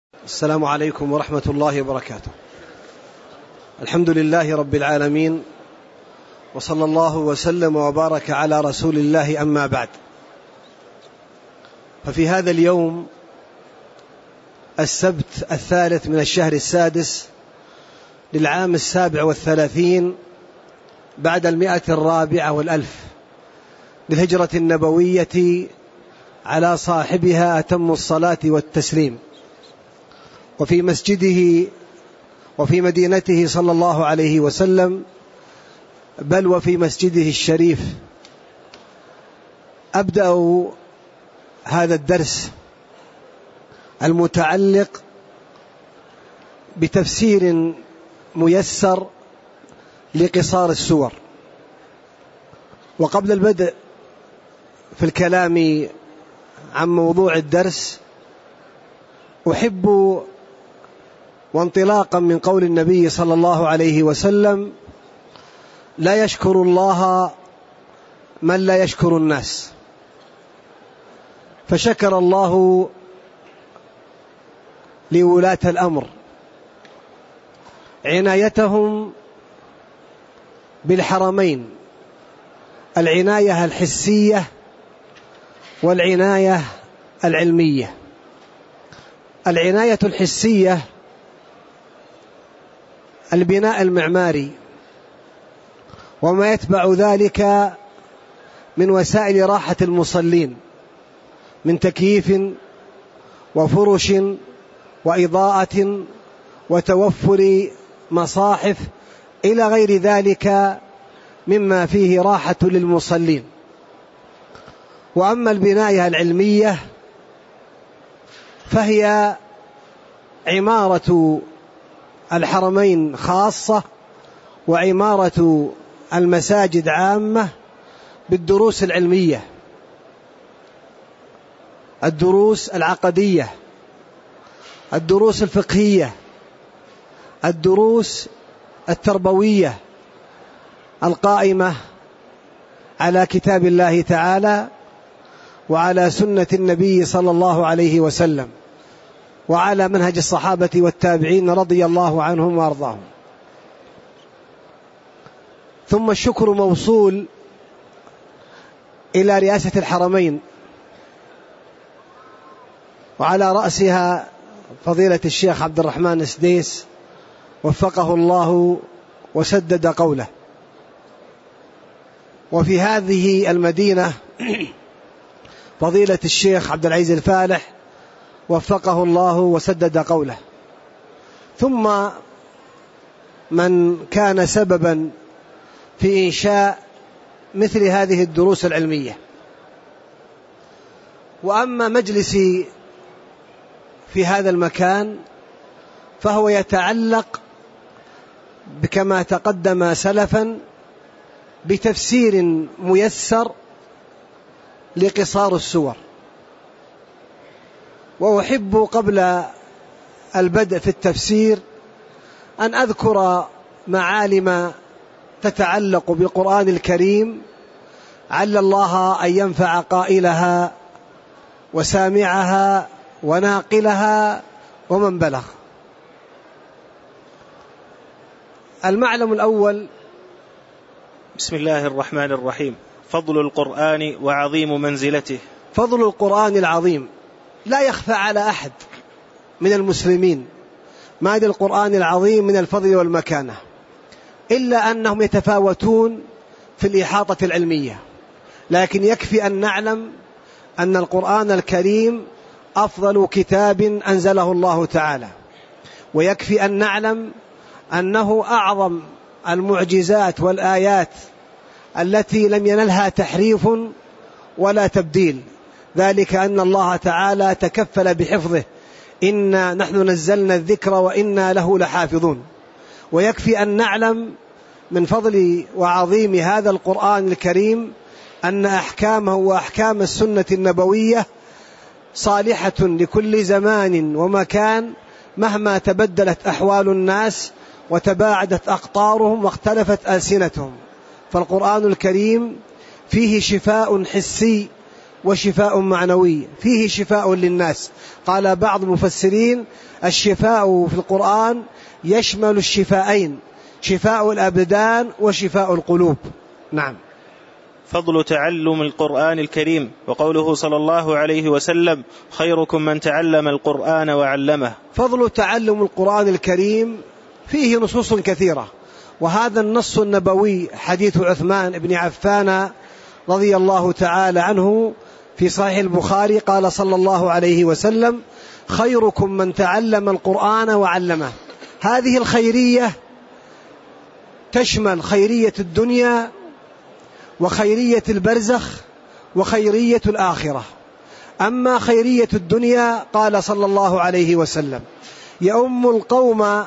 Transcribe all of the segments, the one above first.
السلام عليكم ورحمة الله وبركاته. الحمد لله رب العالمين، وصلى الله وسلم وبارك على رسول الله، أما بعد. ففي هذا اليوم السبت 3 من الشهر 6 للعام 37 بعد 104 للهجرة النبوية على صاحبها أتم الصلاة والتسليم، وفي مسجده وفي مدينته صلى الله عليه وسلم، بل وفي مسجده الشريف، أبدأ هذا الدرس المتعلق بتفسير ميسر لقصار السور. وقبل البدء في الكلام عن موضوع الدرس، أحب وانطلاقا من قول النبي صلى الله عليه وسلم: لا يشكر الله من لا يشكر الناس. فشكر الله لولاة الأمر عنايتهم بالحرمين، العناية الحسية والعناية العلمية. العناية الحسية البناء المعماري وما يتبع ذلك من وسائل راحة المصلين، من تكييف وفرش وإضاءة وتوفر مصاحف إلى غير ذلك مما فيه راحة للمصلين. وأما البناية العلمية فهي عمارة الحرمين خاصة، وعمارة المساجد عامة بالدروس العلمية، الدروس العقدية، الدروس الفقهية، الدروس التربوية القائمة على كتاب الله تعالى وعلى سنة النبي صلى الله عليه وسلم، وعلى منهج الصحابة والتابعين رضي الله عنهم وأرضاهم. ثم الشكر موصول إلى رئاسة الحرمين، وعلى رأسها فضيلة الشيخ عبد الرحمن السديس وفقه الله وسدد قوله. وفي هذه المدينة فضيلة الشيخ عبد العزيز الفالح وفقه الله وسدد قوله. ثم من كان سببا في إنشاء مثل هذه الدروس العلمية. وأما مجلسي في هذا المكان فهو يتعلق كما تقدم سلفا بتفسير ميسر لقصار السور. وأحب قبل البدء في التفسير أن أذكر معالم تتعلق بالقرآن الكريم، عل الله أن ينفع قائلها وسامعها وناقلها ومن بلغ. المعلم الأول: بسم الله الرحمن الرحيم. فضل القرآن وعظيم منزلته. فضل القرآن العظيم لا يخفى على أحد من المسلمين ما للقرآن العظيم من الفضل والمكانة، إلا أنهم يتفاوتون في الإحاطة العلمية. لكن يكفي أن نعلم أن القرآن الكريم أفضل كتاب أنزله الله تعالى، ويكفي أن نعلم أنه أعظم المعجزات والآيات التي لم ينلها تحريف ولا تبديل، ذلك أن الله تعالى تكفل بحفظه: إنا نحن نزلنا الذكر وإنا له لحافظون. ويكفي أن نعلم من فضل وعظيم هذا القرآن الكريم أن أحكامه وأحكام السنة النبوية صالحة لكل زمان ومكان، مهما تبدلت أحوال الناس وتباعدت أقطارهم واختلفت ألسنتهم. فالقرآن الكريم فيه شفاء حسي وشفاء معنوي، فيه شفاء للناس. قال بعض المفسرين: الشفاء في القرآن يشمل الشفاءين، شفاء الأبدان وشفاء القلوب. نعم. فضل تعلم القرآن الكريم، وقوله صلى الله عليه وسلم: خيركم من تعلم القرآن وعلمه. فضل تعلم القرآن الكريم فيه نصوص كثيرة، وهذا النص النبوي حديث عثمان بن عفان رضي الله تعالى عنه في صحيح البخاري، قال صلى الله عليه وسلم: خيركم من تعلم القرآن وعلمه. هذه الخيرية تشمل خيرية الدنيا وخيرية البرزخ وخيرية الآخرة. أما خيرية الدنيا قال صلى الله عليه وسلم: يؤم القوم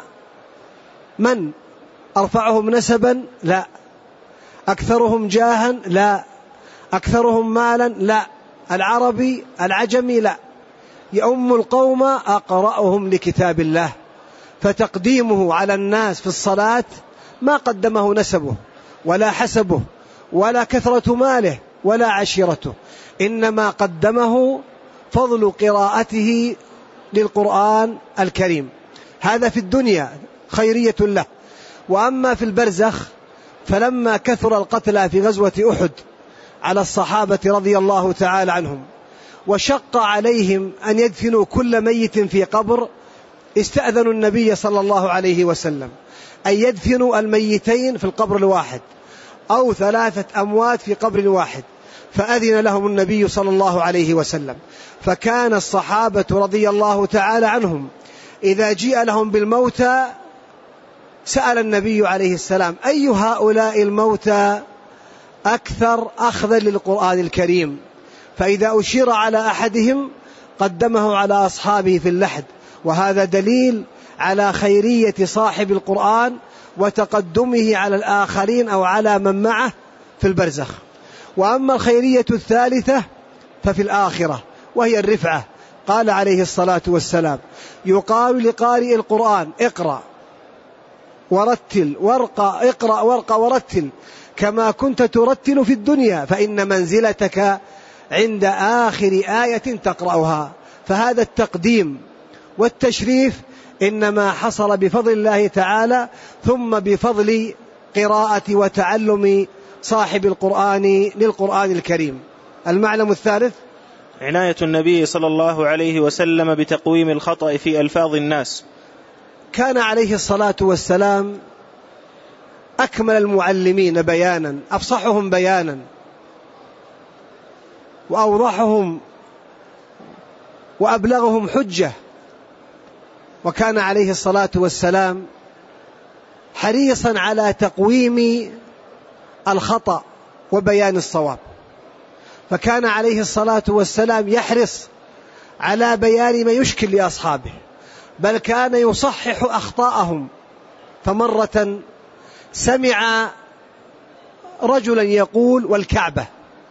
من أرفعهم نسبا؟ لا. أكثرهم جاها؟ لا. أكثرهم مالا؟ لا. العربي العجمي؟ لا. يؤم القوم أقرأهم لكتاب الله، فتقديمه على الناس في الصلاة ما قدمه نسبه ولا حسبه ولا كثرة ماله ولا عشيرته، إنما قدمه فضل قراءته للقرآن الكريم. هذا في الدنيا خيرية له. وأما في البرزخ فلما كثر القتلى في غزوة أحد على الصحابة رضي الله تعالى عنهم، وشق عليهم أن يدفنوا كل ميت في قبر، استأذنوا النبي صلى الله عليه وسلم أن يدفنوا الميتين في القبر الواحد أو 3 أموات في قبر واحد، فأذن لهم النبي صلى الله عليه وسلم. فكان الصحابة رضي الله تعالى عنهم إذا جيء لهم بالموتى سأل النبي عليه السلام: أي هؤلاء الموتى أكثر أخذا للقرآن الكريم؟ فإذا أشير على أحدهم قدمه على أصحابه في اللحد. وهذا دليل على خيرية صاحب القرآن وتقدمه على الآخرين أو على من معه في البرزخ. وأما الخيرية الثالثة ففي الآخرة، وهي الرفعة. قال عليه الصلاة والسلام: يقال لقارئ القرآن: اقرأ ورتل وارقى، اقرأ وارقى ورتل كما كنت ترتل في الدنيا، فإن منزلتك عند آخر آية تقرأها. فهذا التقديم والتشريف إنما حصل بفضل الله تعالى، ثم بفضل قراءة وتعلم صاحب القرآن للقرآن الكريم. المعلم الثالث: عناية النبي صلى الله عليه وسلم بتقويم الخطأ في ألفاظ الناس. كان عليه الصلاة والسلام أكمل المعلمين بيانا، أفصحهم بيانا، وأوضحهم وأبلغهم حجة. وكان عليه الصلاة والسلام حريصا على تقويم الخطأ وبيان الصواب، فكان عليه الصلاة والسلام يحرص على بيان ما يشكل لأصحابه، بل كان يصحح أخطاءهم. فمرة سمع رجلا يقول: والكعبة،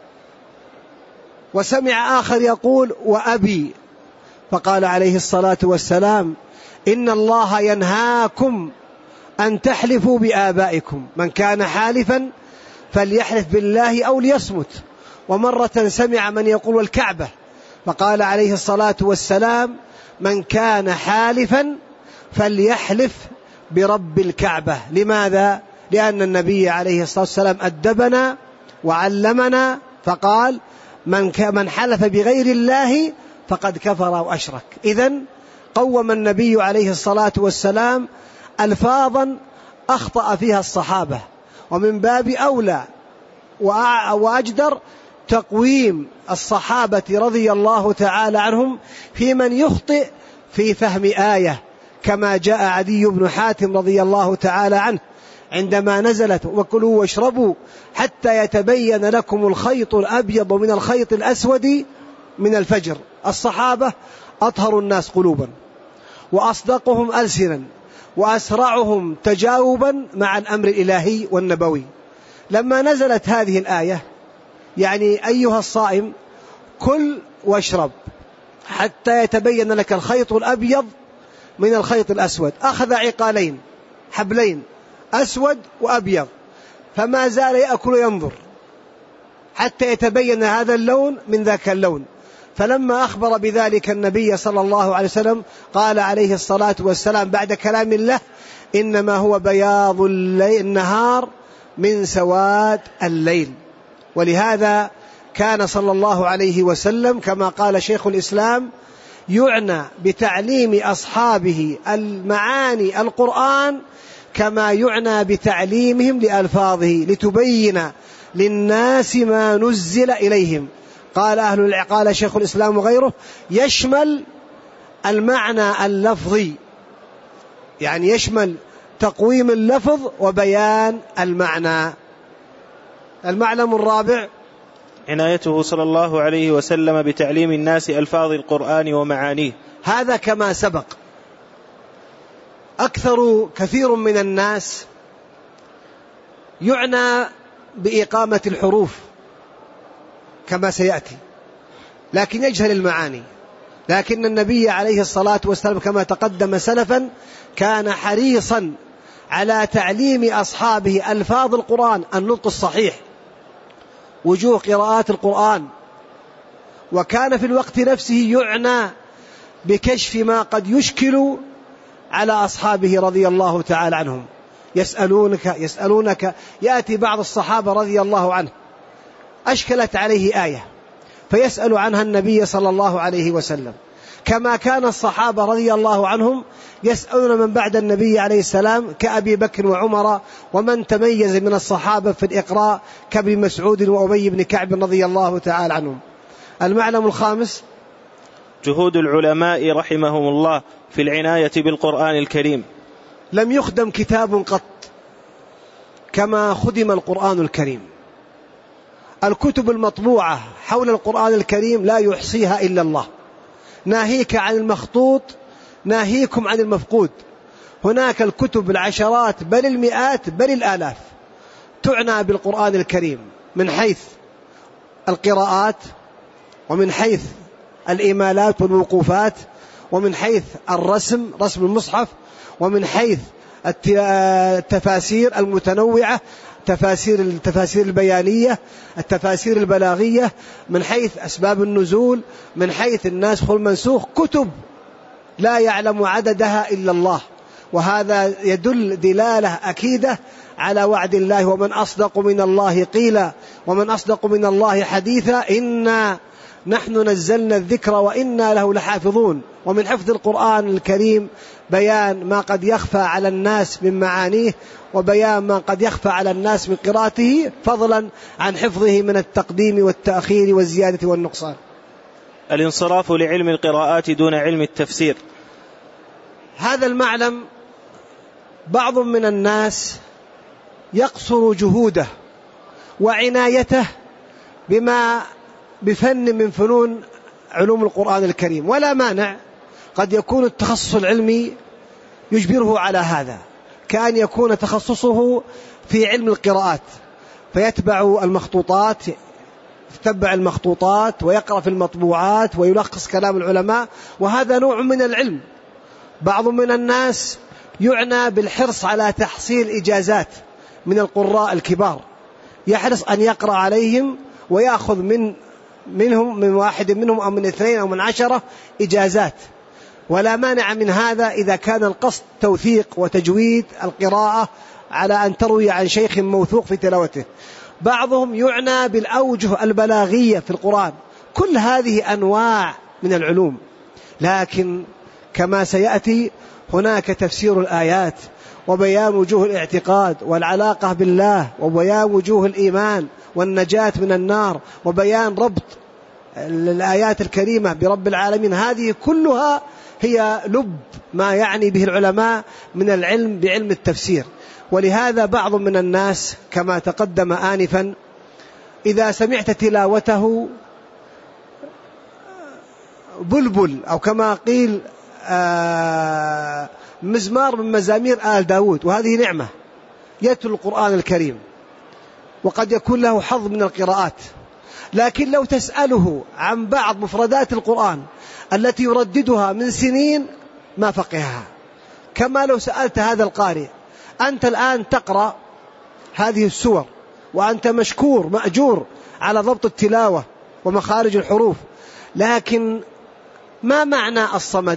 وسمع آخر يقول: وأبي، فقال عليه الصلاة والسلام: إن الله ينهاكم أن تحلفوا بآبائكم، من كان حالفا فليحلف بالله أو ليصمت. ومرة سمع من يقول: والكعبة، فقال عليه الصلاة والسلام: من كان حالفا فليحلف برب الكعبة. لماذا؟ لأن النبي عليه الصلاة والسلام أدبنا وعلمنا، فقال: من حلف بغير الله فقد كفر وأشرك. إذن قوم النبي عليه الصلاة والسلام ألفاظا أخطأ فيها الصحابة، ومن باب أولى وأجدر تقويم الصحابة رضي الله تعالى عنهم في من يخطئ في فهم آية، كما جاء عدي بن حاتم رضي الله تعالى عنه عندما نزلت: وكلوا واشربوا حتى يتبين لكم الخيط الأبيض من الخيط الأسود من الفجر. الصحابة أطهر الناس قلوبا، وأصدقهم ألسنا، وأسرعهم تجاوبا مع الأمر الإلهي والنبوي. لما نزلت هذه الآية: يعني أيها الصائم كل واشرب حتى يتبين لك الخيط الأبيض من الخيط الأسود، أخذ عقالين، حبلين، أسود وأبيض، فما زال يأكل ينظر حتى يتبين هذا اللون من ذاك اللون. فلما أخبر بذلك النبي صلى الله عليه وسلم قال عليه الصلاة والسلام بعد كلام الله: إنما هو بياض النهار من سواد الليل. ولهذا كان صلى الله عليه وسلم كما قال شيخ الإسلام يعنى بتعليم أصحابه المعاني القرآن كما يعنى بتعليمهم لألفاظه لتبين للناس ما نزل إليهم. قال شيخ الإسلام وغيره يشمل المعنى اللفظي، يعني يشمل تقويم اللفظ وبيان المعنى. المعلم الرابع عنايته صلى الله عليه وسلم بتعليم الناس ألفاظ القرآن ومعانيه. هذا كما سبق كثير من الناس يعنى بإقامة الحروف كما سيأتي، لكن يجهل المعاني. لكن النبي عليه الصلاة والسلام كما تقدم سلفا كان حريصا على تعليم أصحابه ألفاظ القرآن، النطق الصحيح، وجوه قراءات القرآن. وكان في الوقت نفسه يعنى بكشف ما قد يشكل على أصحابه رضي الله تعالى عنهم. يسألونك يأتي بعض الصحابة رضي الله عنه أشكلت عليه آية فيسأل عنها النبي صلى الله عليه وسلم، كما كان الصحابة رضي الله عنهم يسألون من بعد النبي عليه السلام كأبي بكر وعمر ومن تميز من الصحابة في الإقراء كابن مسعود وأبي بن كعب رضي الله تعالى عنهم. المعلم الخامس جهود العلماء رحمهم الله في العناية بالقرآن الكريم. لم يخدم كتاب قط كما خدم القرآن الكريم. الكتب المطبوعة حول القرآن الكريم لا يحصيها إلا الله، ناهيك عن المخطوط ناهيكم عن المفقود. هناك الكتب العشرات بل المئات بل الآلاف تعنى بالقرآن الكريم من حيث القراءات، ومن حيث الإمالات والوقوفات، ومن حيث رسم المصحف، ومن حيث التفاسير المتنوعة، التفاسير البيانية، التفاسير البلاغية، من حيث أسباب النزول، من حيث الناسخ والمنسوخ. كتب لا يعلم عددها إلا الله، وهذا يدل دلالة أكيدة على وعد الله: ومن أصدق من الله قيلا ومن أصدق من الله حديثا إنا نحن نزلنا الذكر وإنا له لحافظون. ومن حفظ القرآن الكريم بيان ما قد يخفى على الناس من معانيه، وبيان ما قد يخفى على الناس من قراءته، فضلا عن حفظه من التقديم والتأخير والزيادة والنقصان. الانصراف لعلم القراءات دون علم التفسير. هذا المعلم بعض من الناس يقصر جهوده وعنايته بفن من فنون علوم القرآن الكريم، ولا مانع، قد يكون التخصص العلمي يجبره على هذا، كأن يكون تخصصه في علم القراءات فيتبع المخطوطات ويقرأ في المطبوعات ويلخص كلام العلماء، وهذا نوع من العلم. بعض من الناس يعنى بالحرص على تحصيل إجازات من القراء الكبار، يحرص أن يقرأ عليهم ويأخذ من واحد منهم أو من 2 أو من 10 إجازات، ولا مانع من هذا إذا كان القصد توثيق وتجويد القراءة على أن تروي عن شيخ موثوق في تلاوته. بعضهم يعنى بالأوجه البلاغية في القرآن. كل هذه أنواع من العلوم، لكن كما سيأتي هناك تفسير الآيات وبيان وجوه الاعتقاد والعلاقة بالله، وبيان وجوه الإيمان والنجاة من النار، وبيان ربط الآيات الكريمة برب العالمين. هذه كلها هي لب ما يعني به العلماء من العلم بعلم التفسير. ولهذا بعض من الناس كما تقدم آنفا إذا سمعت تلاوته بلبل، أو كما قيل مزمار من مزامير آل داود، وهذه نعمة، يتلو القرآن الكريم وقد يكون له حظ من القراءات. لكن لو تسأله عن بعض مفردات القرآن التي يرددها من سنين ما فقهها، كما لو سألت هذا القارئ: أنت الآن تقرأ هذه السور وأنت مشكور مأجور على ضبط التلاوة ومخارج الحروف، لكن ما معنى الصمد؟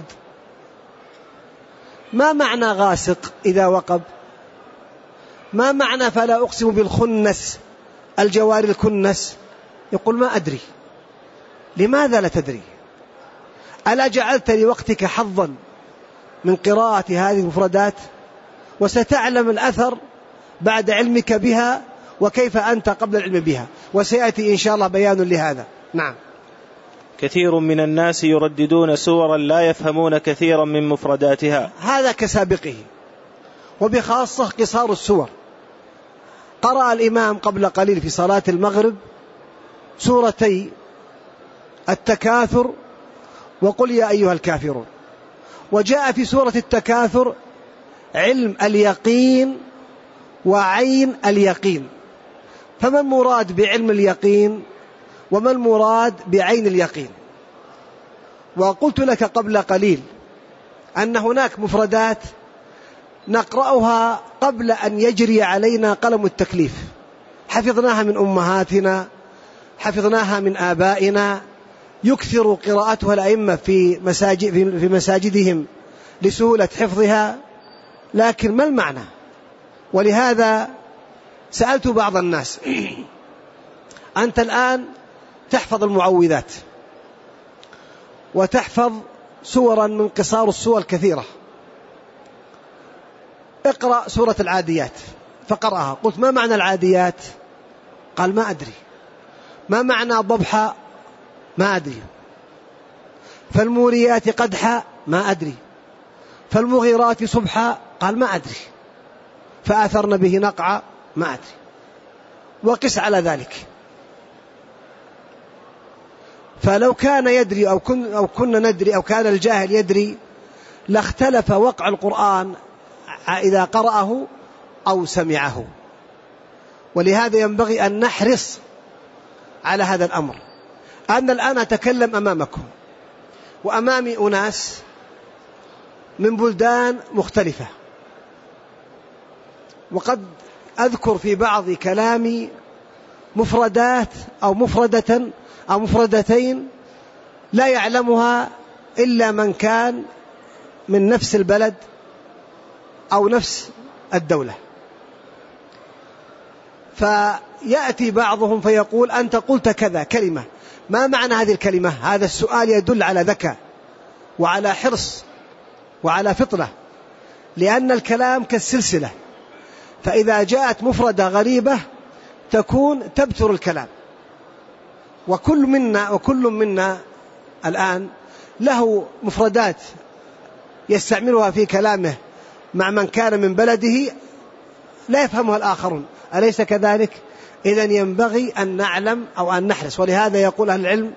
ما معنى غاسق إذا وقب؟ ما معنى فلا أقسم بالخنس الجوار الكنس؟ يقول ما أدري. لماذا لا تدري؟ ألا جعلت لوقتك حظا من قراءة هذه المفردات؟ وستعلم الأثر بعد علمك بها وكيف أنت قبل العلم بها، وسيأتي إن شاء الله بيان لهذا. نعم. كثير من الناس يرددون سورا لا يفهمون كثيرا من مفرداتها. هذا كسابقه، وبخاصة قصار السور. قرأ الإمام قبل قليل في صلاة المغرب سورتي التكاثر وقل يا أيها الكافرون، وجاء في سورة التكاثر علم اليقين وعين اليقين، فما المراد بعلم اليقين وما المراد بعين اليقين؟ وقلت لك قبل قليل أن هناك مفردات نقرأها قبل أن يجري علينا قلم التكليف، حفظناها من أمهاتنا، حفظناها من آبائنا، يكثر قراءتها الأئمة في مساجدهم لسهولة حفظها، لكن ما المعنى؟ ولهذا سألت بعض الناس أنت الآن تحفظ المعوذات وتحفظ سورا من قصار السور الكثيرة، اقرأ سورة العاديات، فقرأها. قلت ما معنى العاديات؟ قال ما أدري. ما معنى ضبحة؟ ما أدري. فالموريات قدحا؟ ما أدري. فالمغيرات صبحا؟ قال ما أدري. فآثرن به نقعا؟ ما أدري. وقس على ذلك. فلو كان يدري أو كنا ندري أو كان الجاهل يدري لاختلف وقع القرآن إذا قرأه أو سمعه. ولهذا ينبغي أن نحرص على هذا الأمر. أنا الآن أتكلم أمامكم وأمامي أناس من بلدان مختلفة، وقد أذكر في بعض كلامي مفردات أو مفردة أو مفردتين لا يعلمها إلا من كان من نفس البلد أو نفس الدولة. فيأتي بعضهم فيقول أنت قلت كذا كلمة، ما معنى هذه الكلمة؟ هذا السؤال يدل على ذكاء وعلى حرص وعلى فطنة، لأن الكلام كالسلسلة، فإذا جاءت مفردة غريبة تكون تبتر الكلام. وكل منا الآن له مفردات يستعملها في كلامه مع من كان من بلده لا يفهمها الآخرون، أليس كذلك؟ إذن ينبغي أن نعلم أو أن نحرص. ولهذا يقول أهل العلم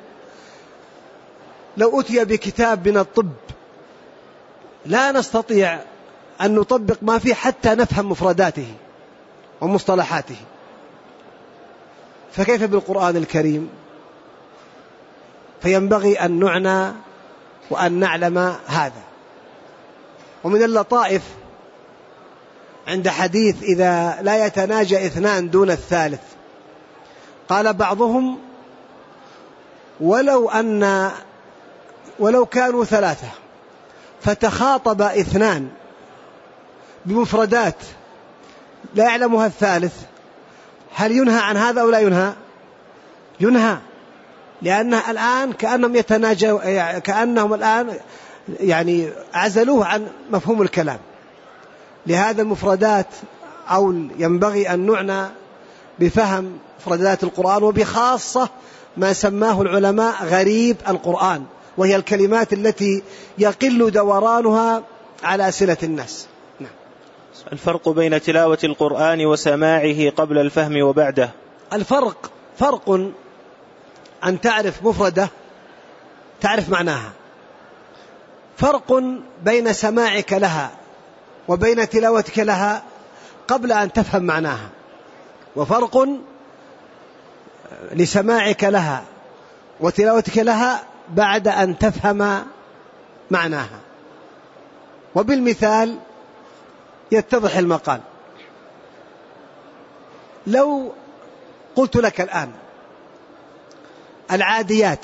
لو أتي بكتاب من الطب لا نستطيع أن نطبق ما فيه حتى نفهم مفرداته ومصطلحاته، فكيف بالقرآن الكريم؟ فينبغي أن نعنى وأن نعلم هذا. ومن اللطائف عند حديث إذا لا يتناجى اثنان دون الثالث، قال بعضهم ولو كانوا ثلاثة فتخاطب اثنان بمفردات لا يعلمها الثالث، هل ينهى عن هذا أو لا ينهى؟ ينهى، لأنه الآن كأنهم الآن يعني عزلوه عن مفهوم الكلام. لهذا المفردات أو ينبغي أن نعنى بفهم مفردات القرآن، وبخاصة ما سماه العلماء غريب القرآن، وهي الكلمات التي يقل دورانها على أسئلة الناس. نعم. الفرق بين تلاوة القرآن وسماعه قبل الفهم وبعده. فرق أن تعرف مفردة تعرف معناها، فرق بين سماعك لها وبين تلاوتك لها قبل أن تفهم معناها، وفرق لسماعك لها وتلاوتك لها بعد أن تفهم معناها. وبالمثال يتضح المقال. لو قلت لك الآن العاديات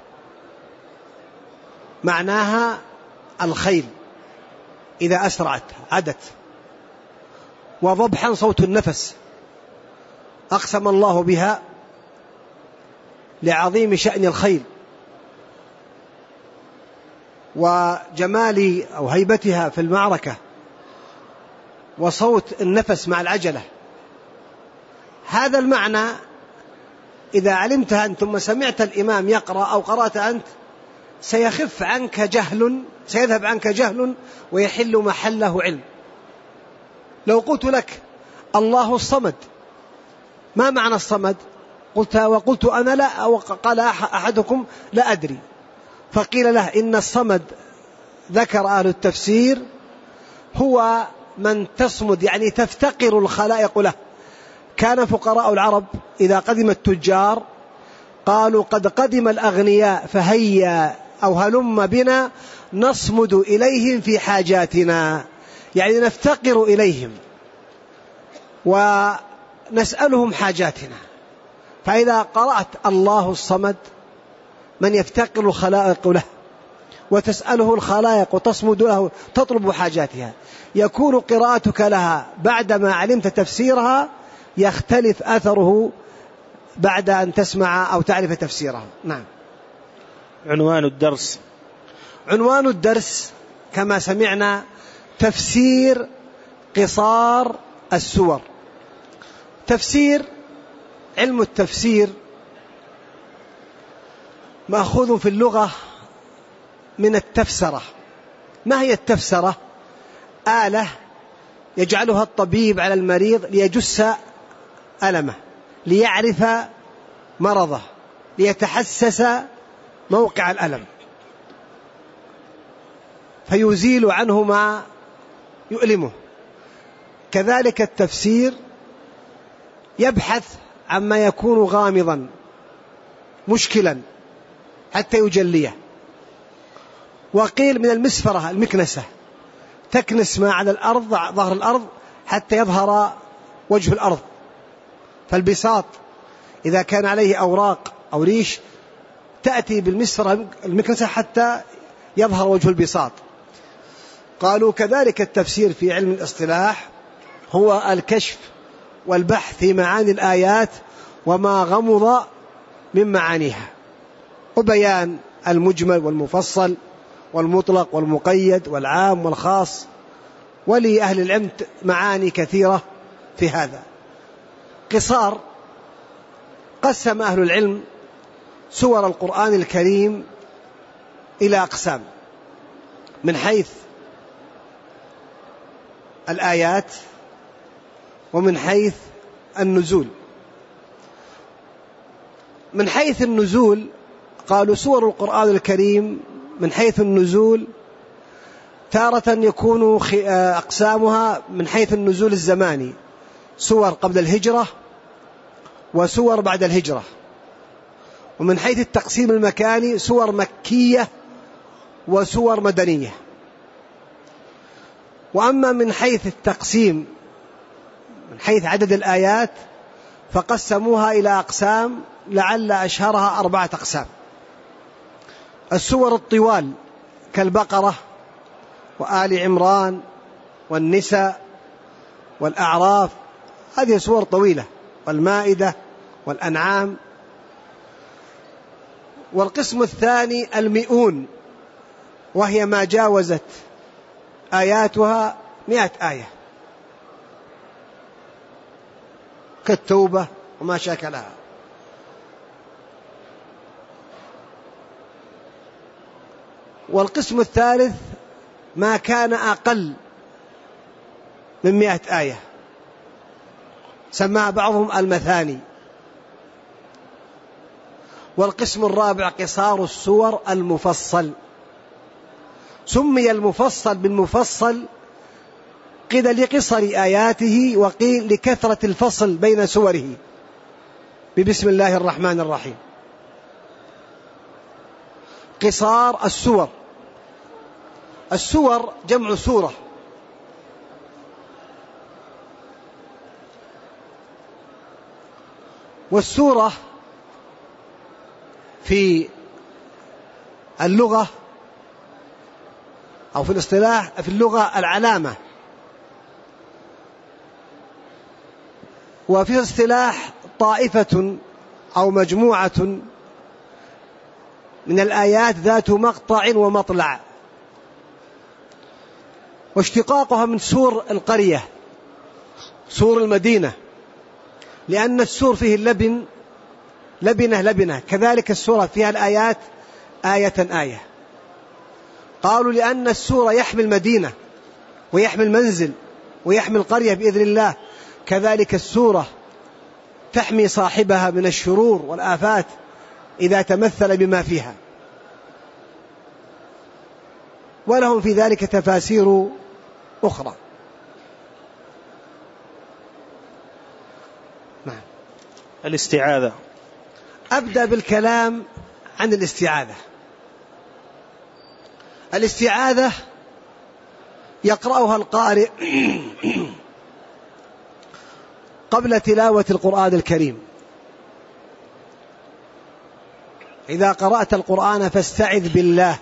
معناها الخيل إذا أسرعت عدت. وضبحا صوت النفس، أقسم الله بها لعظيم شأن الخيل وجمال أو هيبتها في المعركة، وصوت النفس مع العجلة. هذا المعنى إذا علمتها أنت ثم سمعت الإمام يقرأ أو قرأت أنت سيخف عنك جهل، سيذهب عنك جهل ويحل محله علم. لو قلت لك الله الصمد، ما معنى الصمد؟ وقلت أنا لا، أو قال أحدكم لا أدري، فقيل له إن الصمد ذكر أهل التفسير هو من تصمد، يعني تفتقر الخلائق له. كان فقراء العرب إذا قدم التجار قالوا قد قدم الأغنياء فهيا أو هلم بنا نصمد إليهم في حاجاتنا، يعني نفتقر إليهم ونسألهم حاجاتنا. فإذا قرأت الله الصمد من يفتقر الخلائق له وتسأله الخلائق وتصمد له تطلب حاجاتها، يكون قراءتك لها بعدما علمت تفسيرها يختلف أثره بعد أن تسمع أو تعرف تفسيرها. نعم. عنوان الدرس. عنوان الدرس كما سمعنا تفسير قصار السور. تفسير، علم التفسير مأخوذ في اللغة من التفسرة. ما هي التفسرة؟ آلة يجعلها الطبيب على المريض ليجس ألمه، ليعرف مرضه، ليتحسس موقع الألم، فيزيل عنه ما يؤلمه. كذلك التفسير يبحث عما يكون غامضا مشكلا حتى يجليه. وقيل من المسفرة المكنسة، تكنس ما على الأرض ظهر الأرض حتى يظهر وجه الأرض. فالبساط إذا كان عليه أوراق أو ريش تأتي بالمسفرة المكنسة حتى يظهر وجه البساط. قالوا كذلك التفسير في علم الاصطلاح هو الكشف والبحث في معاني الآيات وما غمض من معانيها، وبيان المجمل والمفصل والمطلق والمقيد والعام والخاص. ولأهل العلم معاني كثيرة في هذا. قصار، قسم أهل العلم سور القرآن الكريم إلى أقسام من حيث الآيات ومن حيث النزول. من حيث النزول قالوا سور القرآن الكريم من حيث النزول تارة يكون أقسامها من حيث النزول الزماني، سور قبل الهجرة وسور بعد الهجرة. ومن حيث التقسيم المكاني سور مكية وسور مدنية. وأما من حيث التقسيم من حيث عدد الآيات فقسموها إلى أقسام، لعل أشهرها 4 أقسام. السور الطوال كالبقرة وآل عمران والنساء والأعراف، هذه سور طويلة، والمائدة والأنعام. والقسم الثاني المئون، وهي ما جاوزت آياتها 100 آية كالتوبة وما شاكلها. والقسم الثالث ما كان أقل من 100 آية، سماها بعضهم المثاني. والقسم الرابع قصار السور المفصل. سمي المفصل بالمفصل قيل لقصر آياته، وقيل لكثرة الفصل بين سوره ببسم الله الرحمن الرحيم. قصار السور. السور جمع سورة، والسورة في اللغة أو في الاصطلاح في اللغة العلامة، وفي الاصطلاح طائفة أو مجموعة من الآيات ذات مقطع ومطلع، واشتقاقها من سور القرية، سور المدينة، لأن السور فيه اللبن لبنة، كذلك السورة فيها الآيات آية. قالوا لأن السور يحمل مدينة ويحمل منزل ويحمل قرية بإذن الله، كذلك السورة تحمي صاحبها من الشرور والآفات إذا تمثل بما فيها. ولهم في ذلك تفاسير أخرى. الاستعاذة. أبدأ بالكلام عن الاستعاذة. الاستعاذة يقرأها القارئ قبل تلاوة القرآن الكريم. إذا قرأت القرآن فاستعذ بالله.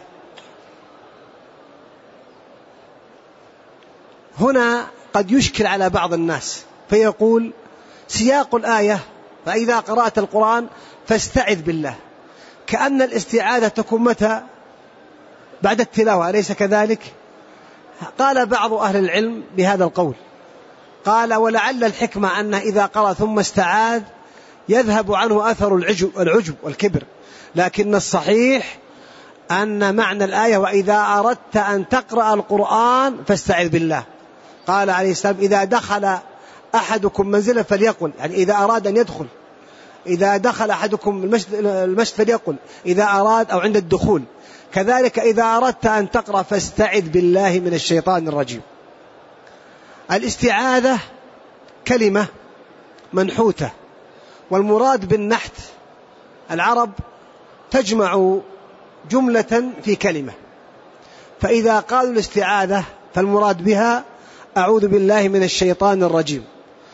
هنا قد يشكل على بعض الناس فيقول سياق الآية فإذا قرأت القرآن فاستعذ بالله، كأن الاستعاذة تكون متى؟ بعد التلاوة، أليس كذلك؟ قال بعض أهل العلم بهذا القول، قال ولعل الحكمة أنه إذا قرأ ثم استعاذ يذهب عنه أثر العجب والكبر، لكن الصحيح أن معنى الآية وإذا أردت أن تقرأ القرآن فاستعذ بالله. قال عليه السلام إذا دخل أحدكم منزلا فليقل، يعني إذا أراد أن يدخل، إذا دخل أحدكم المسجد فليقل إذا أراد أو عند الدخول، كذلك إذا أردت أن تقرأ فاستعذ بالله من الشيطان الرجيم. الاستعاذة كلمة منحوتة، والمراد بالنحت العرب تجمع جملة في كلمة، فإذا قالوا الاستعاذة فالمراد بها أعوذ بالله من الشيطان الرجيم،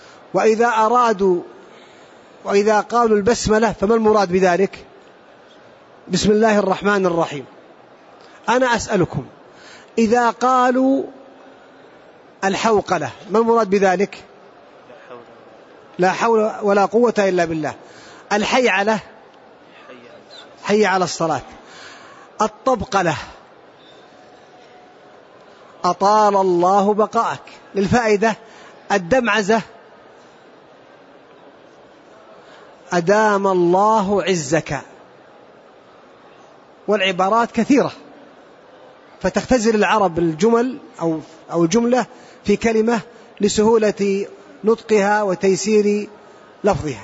وإذا قالوا البسملة فما المراد بذلك؟ بسم الله الرحمن الرحيم. أنا أسألكم إذا قالوا الحوقلة ما المراد بذلك؟ لا حول ولا قوة إلا بالله. الحيعلة حي على الصلاة. الطبقلة أطال الله بقاءك للفائدة. الدمعزة أدام الله عزك. والعبارات كثيرة، فتختزل العرب الجمل أو الجملة في كلمة لسهولة نطقها وتيسير لفظها.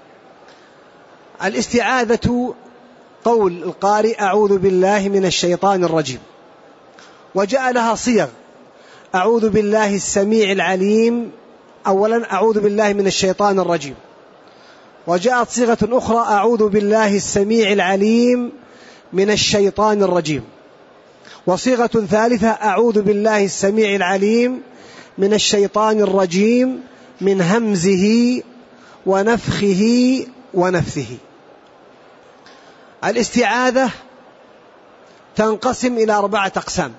الاستعاذة قول القارئ أعوذ بالله من الشيطان الرجيم، وجاء لها صيغ: أعوذ بالله السميع العليم، أولا أعوذ بالله من الشيطان الرجيم، وجاءت صيغة أخرى أعوذ بالله السميع العليم من الشيطان الرجيم، وصيغة ثالثة أعوذ بالله السميع العليم من الشيطان الرجيم من همزه ونفخه ونفثه. الاستعاذة تنقسم إلى 4 أقسام: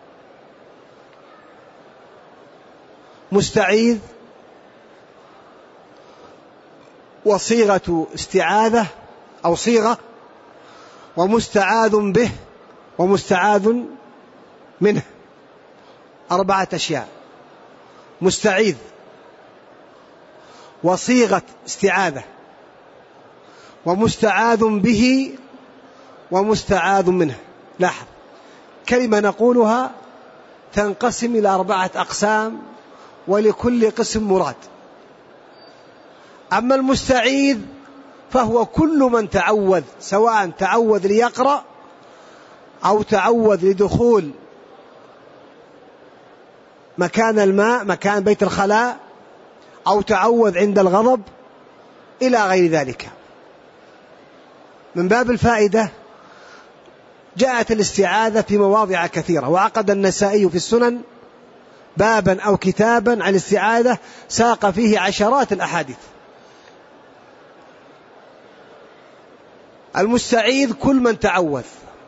مستعيذ، وصيغة استعاذة أو صيغة، ومستعاذ به، ومستعاذ منه. 4 أشياء: مستعيذ، وصيغة استعاذة، ومستعاذ به، ومستعاذ منه. لاحظ كلمة نقولها تنقسم إلى 4 أقسام، ولكل قسم مراد. أما المستعيذ فهو كل من تعوذ، سواء تعوذ ليقرأ أو تعوذ لدخول مكان الماء، مكان بيت الخلاء، أو تعوذ عند الغضب إلى غير ذلك. من باب الفائدة جاءت الاستعاذة في مواضع كثيرة، وعقد النسائي في السنن بابا أو كتابا عن الاستعاذة ساق فيه عشرات الأحاديث. المستعيذ كل من تعوذ،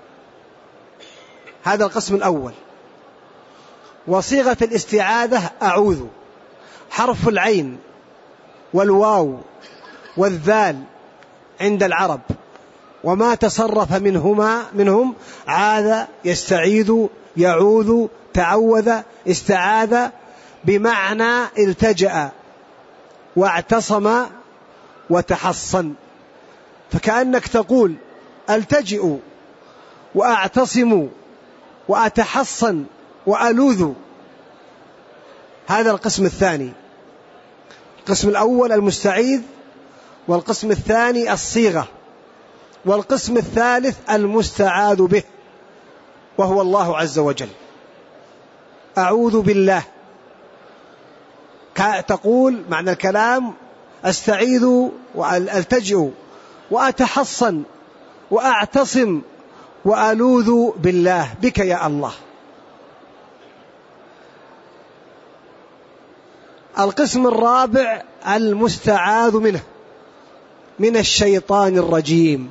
هذا القسم الأول. وصيغة الاستعاذة أعوذ، حرف العين والواو والذال عند العرب، وما تصرف منهم عاذ، يستعيذ، يعوذ، تعوذ، استعاذ، بمعنى التجأ واعتصم وتحصن. فكأنك تقول التجئ وأعتصم وأتحصن وألوذ. هذا القسم الثاني. القسم الأول المستعيذ، والقسم الثاني الصيغة، والقسم الثالث المستعاذ به وهو الله عز وجل. أعوذ بالله، تقول معنى الكلام أستعيذ وألتجئ وأتحصن وأعتصم وألوذ بالله، بك يا الله. القسم الرابع المستعاذ منه من الشيطان الرجيم.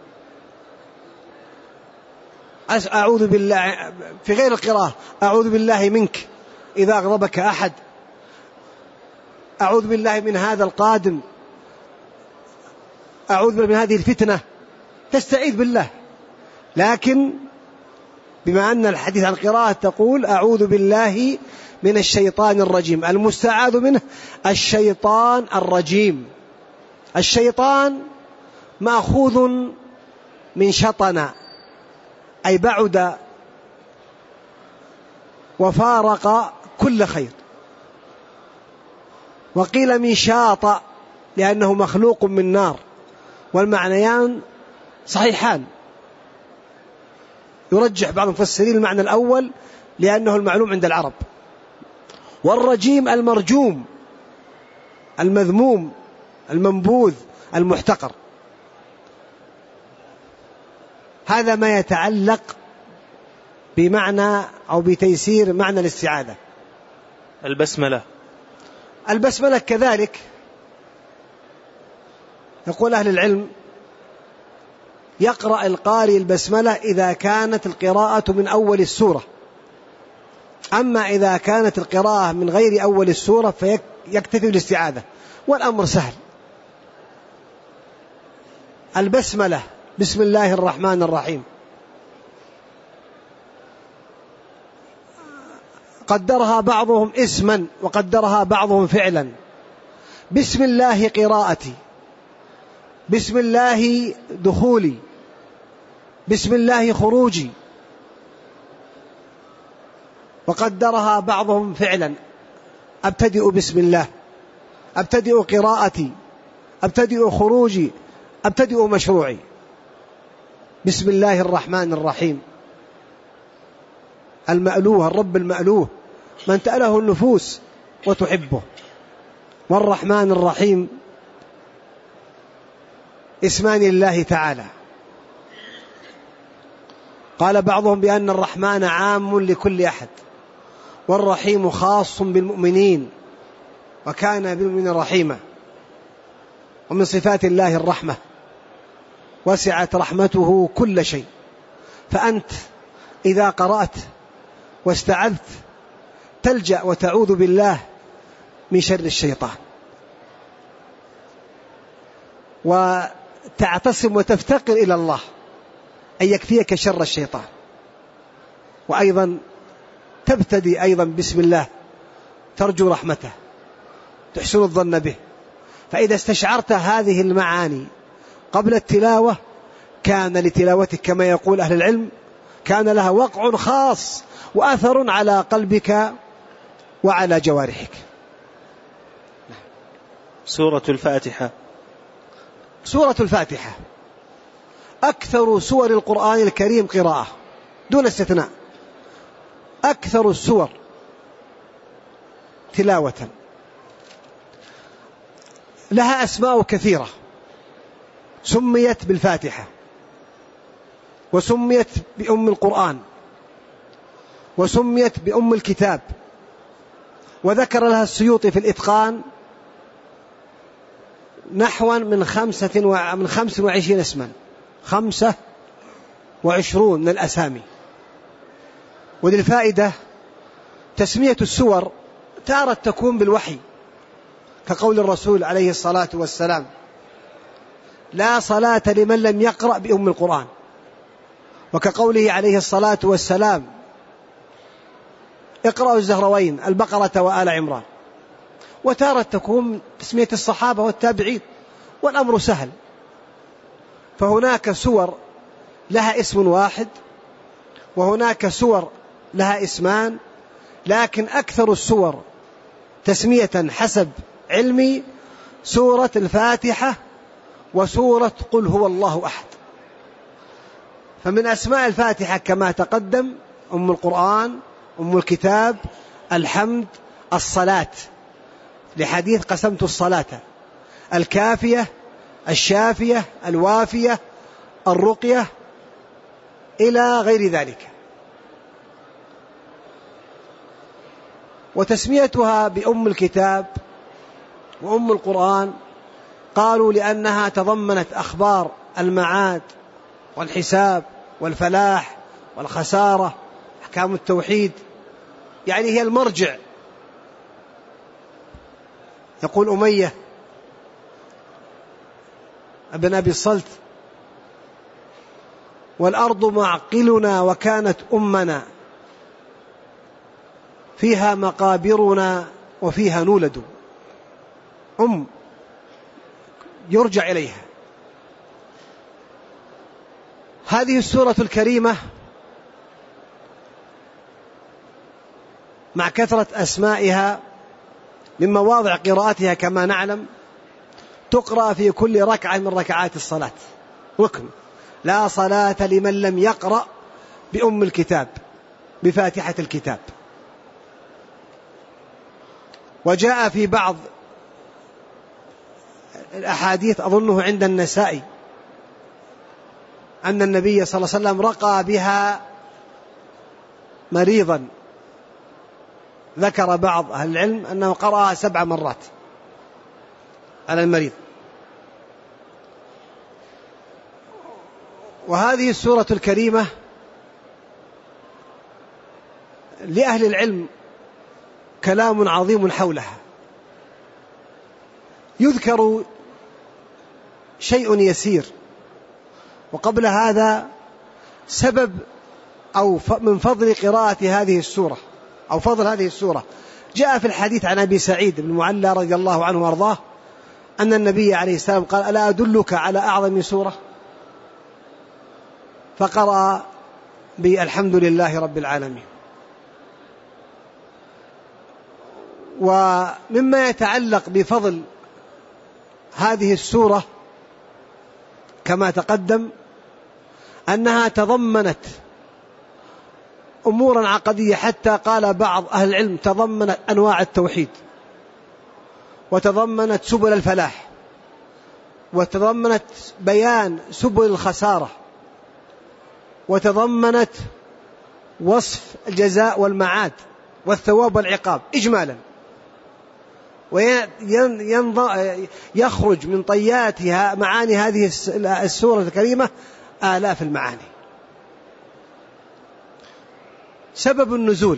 أعوذ بالله في غير القراءة، أعوذ بالله منك إذا أغضبك أحد، أعوذ بالله من هذا القادم، أعوذ بالله من هذه الفتنة، تستعيذ بالله. لكن بما أن الحديث عن القراءة تقول أعوذ بالله من الشيطان الرجيم، المستعاذ منه الشيطان الرجيم. الشيطان مأخوذ من شطن، أي بعد وفارق كل خير، وقيل من شاط لأنه مخلوق من نار، والمعنيان صحيحان. يرجح بعض المفسرين المعنى الأول لأنه المعلوم عند العرب. والرجيم المرجوم، المذموم، المنبوذ، المحتقر. هذا ما يتعلق بمعنى أو بتيسير معنى الاستعاذة. البسملة كذلك يقول أهل العلم يقرأ القارئ البسملة إذا كانت القراءة من أول السورة، أما إذا كانت القراءة من غير أول السورة فيكتفي بالاستعاذة، والأمر سهل. البسملة بسم الله الرحمن الرحيم قدرها بعضهم اسما وقدرها بعضهم فعلا. بسم الله قراءتي، بسم الله دخولي، بسم الله خروجي، وقدرها بعضهم فعلا. أبتدئ بسم الله، أبتدئ قراءتي، أبتدئ خروجي، أبتدئ مشروعي. بسم الله الرحمن الرحيم، المألوه، الرب المألوه من تأله النفوس وتحبه. والرحمن الرحيم اسمان لله تعالى. قال بعضهم بأن الرحمن عام لكل أحد، والرحيم خاص بالمؤمنين، وكان بالمؤمنين رحيما. ومن صفات الله الرحمة، وسعت رحمته كل شيء. فأنت إذا قرأت واستعذت تلجأ وتعوذ بالله من شر الشيطان، وتعتصم وتفتقر إلى الله أن يكفيك شر الشيطان. وأيضا تبتدي أيضا بسم الله، ترجو رحمته، تحسن الظن به. فإذا استشعرت هذه المعاني قبل التلاوة كان لتلاوتك كما يقول أهل العلم كان لها وقع خاص وأثر على قلبك وعلى جوارحك. سورة الفاتحة. سورة الفاتحة أكثر سور القرآن الكريم قراءة دون استثناء، أكثر السور تلاوة. لها أسماء كثيرة، سميت بالفاتحة، وسميت بأم القرآن، وسميت بأم الكتاب، وذكر لها السيوطي في الإتقان نحو من 25 اسما 25 من الأسامي. وللفائدة تسمية السور تارة تكون بالوحي، كقول الرسول عليه الصلاة والسلام: لا صلاة لمن لم يقرأ بأم القرآن، وكقوله عليه الصلاة والسلام: اقرأوا الزهروين البقرة وآل عمران. وتارة تكون تسمية الصحابة والتابعين، والأمر سهل. فهناك سور لها اسم واحد، وهناك سور لها اسمان، لكن أكثر السور تسمية حسب علمي سورة الفاتحة وسورة قل هو الله أحد. فمن أسماء الفاتحة كما تقدم أم القرآن، أم الكتاب، الحمد، الصلاة لحديث قسمت الصلاة، الكافية، الشافية، الوافية، الرقية، إلى غير ذلك. وتسميتها بأم الكتاب وأم القرآن قالوا لأنها تضمنت أخبار المعاد والحساب والفلاح والخسارة، أحكام التوحيد، يعني هي المرجع. يقول أمية ابن أبي الصلت: والأرض معقلنا وكانت أمنا، فيها مقابرنا وفيها نولد. يرجع إليها. هذه السورة الكريمة مع كثرة أسمائها من مواضع قراءتها كما نعلم تقرأ في كل ركعة من ركعات الصلاة، ركن. لا صلاة لمن لم يقرأ بأم الكتاب، بفاتحة الكتاب. وجاء في بعض الأحاديث أظنه عند النسائي أن النبي صلى الله عليه وسلم رقى بها مريضا، ذكر بعض أهل العلم أنه قرأها 7 مرات على المريض. وهذه السورة الكريمة لأهل العلم كلام عظيم حولها. يذكر شيء يسير، وقبل هذا سبب أو من فضل قراءة هذه السورة أو فضل هذه السورة. جاء في الحديث عن أبي سعيد بن المعلى رضي الله عنه وارضاه أن النبي عليه السلام قال: ألا أدلك على أعظم سورة؟ فقرأ بالحمد لله رب العالمين. ومما يتعلق بفضل هذه السورة كما تقدم أنها تضمنت أمورا عقدية، حتى قال بعض أهل العلم تضمنت أنواع التوحيد، وتضمنت سبل الفلاح، وتضمنت بيان سبل الخسارة، وتضمنت وصف الجزاء والمعاد والثواب والعقاب إجمالا. ويخرج من طياتها معاني هذه السورة الكريمة آلاف المعاني. سبب النزول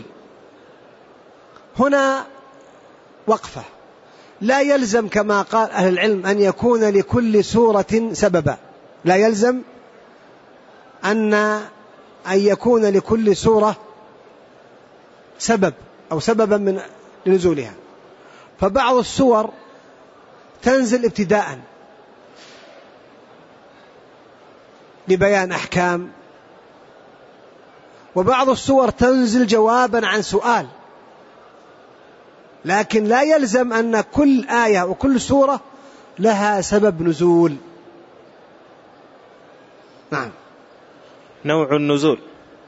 هنا وقفة. لا يلزم كما قال أهل العلم أن يكون لكل سورة سببا، لا يلزم أن يكون لكل سورة سبب أو سببا من نزولها. فبعض السور تنزل ابتداء لبيان أحكام، وبعض السور تنزل جوابا عن سؤال. لكن لا يلزم أن كل آية وكل سورة لها سبب نزول. نعم. نوع النزول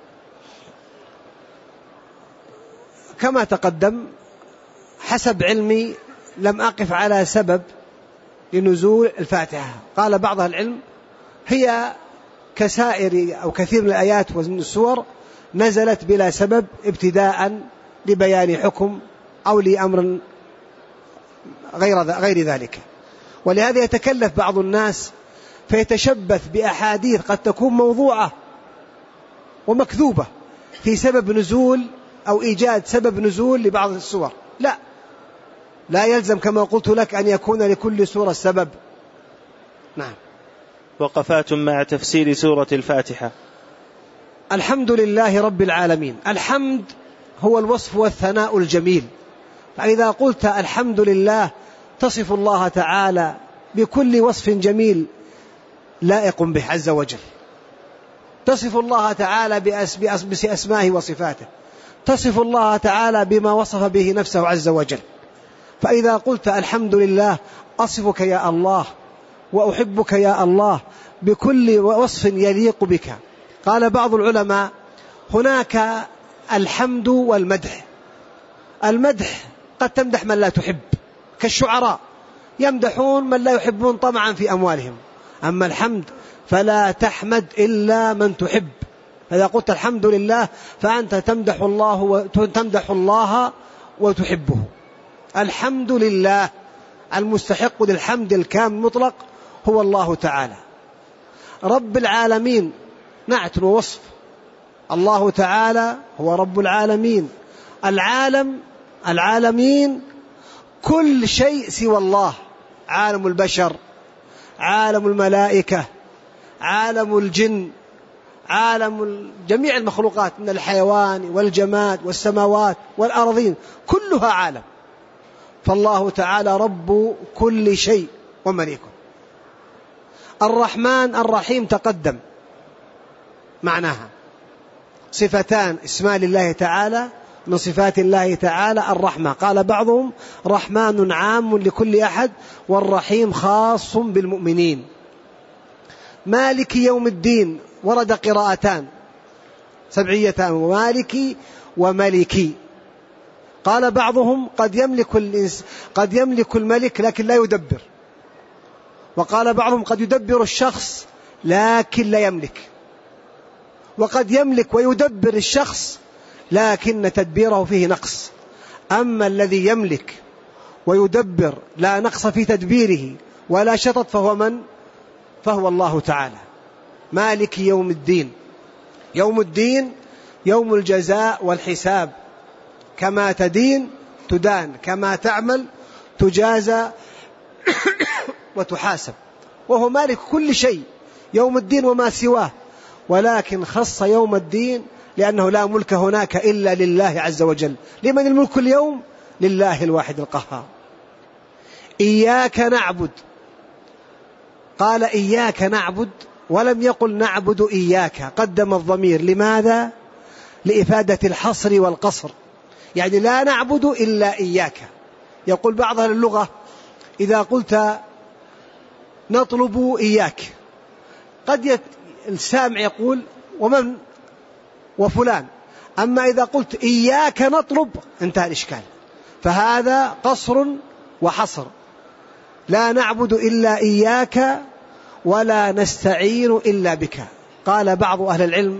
كما تقدم حسب علمي لم أقف على سبب لنزول الفاتحة. قال بعض العلم هي كسائر أو كثير من الآيات والسور نزلت بلا سبب ابتداء لبيان حكم أو لأمر غير ذلك. ولهذا يتكلف بعض الناس فيتشبث بأحاديث قد تكون موضوعة ومكذوبة في سبب نزول أو إيجاد سبب نزول لبعض السور. لا يلزم كما قلت لك أن يكون لكل سورة سبب. نعم. وقفات مع تفسير سورة الفاتحة. الحمد لله رب العالمين. الحمد هو الوصف والثناء الجميل، فإذا قلت الحمد لله تصف الله تعالى بكل وصف جميل لائق به عز وجل، تصف الله تعالى بأسمائه وصفاته، تصف الله تعالى بما وصف به نفسه عز وجل. فإذا قلت الحمد لله أصفك يا الله وأحبك يا الله بكل وصف يليق بك. قال بعض العلماء هناك الحمد والمدح. المدح قد تمدح من لا تحب، كالشعراء يمدحون من لا يحبون طمعا في أموالهم. أما الحمد فلا تحمد إلا من تحب. فإذا قلت الحمد لله فأنت تمدح الله وتحبه. الحمد لله المستحق للحمد الكامل المطلق هو الله تعالى. رب العالمين نعت ووصف، الله تعالى هو رب العالمين. العالمين كل شيء سوى الله، عالم البشر، عالم الملائكة، عالم الجن، عالم جميع المخلوقات من الحيوان والجماد والسماوات والأرضين كلها عالم. فالله تعالى رب كل شيء ومليكه. الرحمن الرحيم تقدم معناها، صفتان اسمان لله تعالى من صفات الله تعالى الرحمة. قال بعضهم رحمن عام لكل أحد والرحيم خاص بالمؤمنين. مالك يوم الدين ورد قراءتان سبعيتان، مالكي وملكي. قال بعضهم قد يملك الملك لكن لا يدبر، وقال بعضهم قد يدبر الشخص لكن لا يملك، وقد يملك ويدبر الشخص لكن تدبيره فيه نقص. أما الذي يملك ويدبر لا نقص في تدبيره ولا شطط فهو الله تعالى. مالك يوم الدين. يوم الدين يوم الجزاء والحساب، كما تدين تدان، كما تعمل تجازى وتحاسب. وهو مالك كل شيء يوم الدين وما سواه، ولكن خص يوم الدين لأنه لا ملك هناك إلا لله عز وجل. لمن الملك اليوم؟ لله الواحد القهار. إياك نعبد، قال إياك نعبد ولم يقل نعبد إياك، قدم الضمير. لماذا؟ لإفادة الحصر والقصر، يعني لا نعبد إلا إياك. يقول بعض أهل اللغة إذا قلت نطلب إياك قد السامع يقول ومن وفلان، أما إذا قلت إياك نطلب انتهى الإشكال. فهذا قصر وحصر، لا نعبد إلا إياك ولا نستعين إلا بك. قال بعض أهل العلم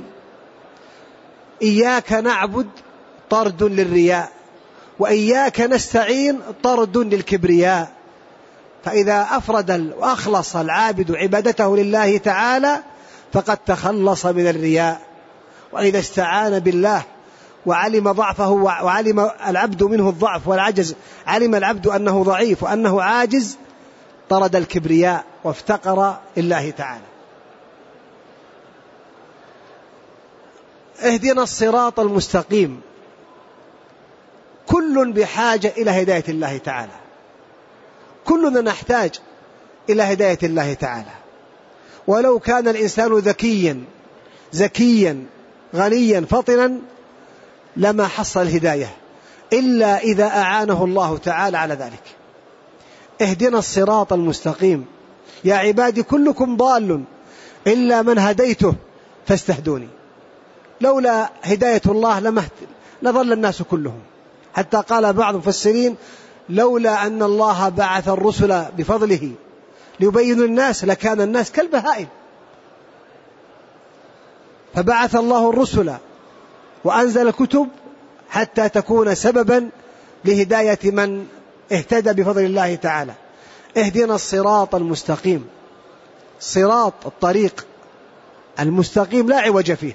إياك نعبد طرد للرياء، وإياك نستعين طرد للكبرياء. فإذا أفرد وأخلص العابد عبادته لله تعالى فقد تخلص من الرياء. وإذا استعان بالله وعلم ضعفه وعلم العبد منه الضعف والعجز، علم العبد أنه ضعيف وأنه عاجز، طرد الكبرياء وافتقر لله تعالى. اهدنا الصراط المستقيم. كل بحاجة إلى هداية الله تعالى، كلنا نحتاج إلى هداية الله تعالى. ولو كان الإنسان ذكيا غنيا فطنا لما حصل الهداية إلا إذا أعانه الله تعالى على ذلك. اهدنا الصراط المستقيم. يا عبادي كلكم ضال إلا من هديته فاستهدوني. لولا هداية الله لضل الناس كلهم. حتى قال بعض المفسرين لولا أن الله بعث الرسل بفضله ليبين الناس لكان الناس كالبهائم. فبعث الله الرسل وأنزل الكتب حتى تكون سببا لهداية من اهتدى بفضل الله تعالى. اهدنا الصراط المستقيم. صراط الطريق المستقيم لا عوج فيه،